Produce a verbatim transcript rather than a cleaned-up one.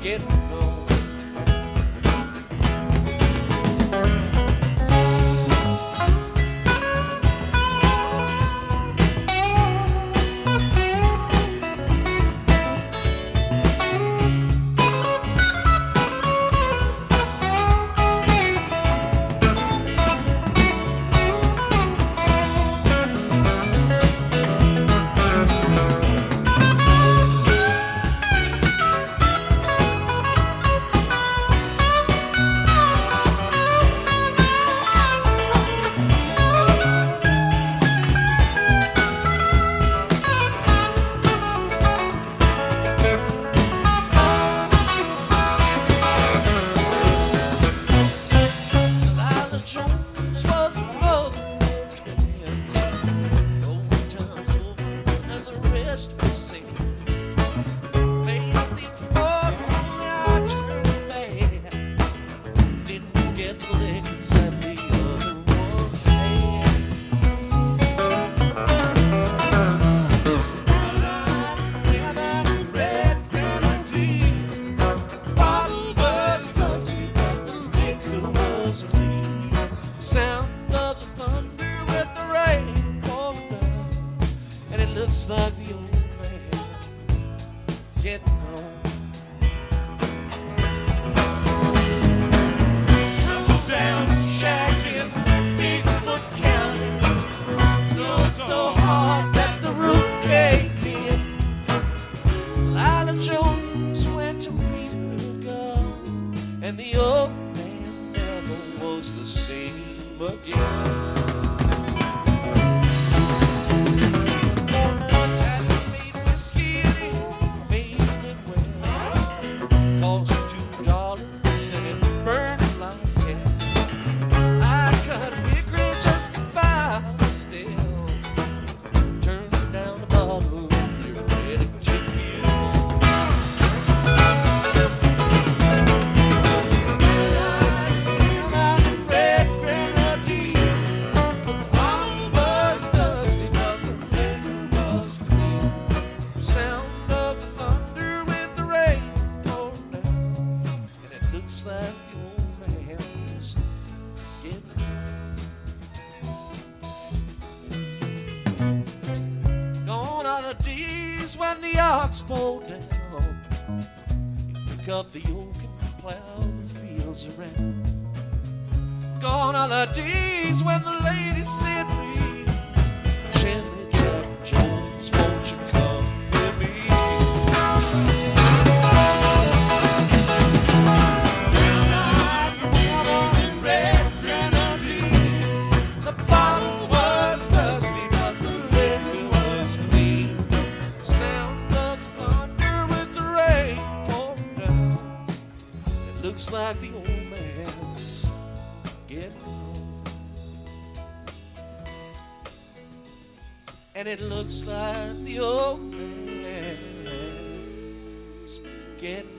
getting home. Looks like the old man getting home. Tumble down, shack in Bigfoot County. Snowed so hard that the roof caved in. Lila Jones went to meet her girl, and the old man never was the same again. Looks like the old man's getting home. Gone are the days when the ox fall down. You pick up the yoke and plow the fields around. Gone are the days when the ladies said, please, Jimmy Jack Jones, won't you come with me? Looks like the old man's getting home. And it looks like the old man's getting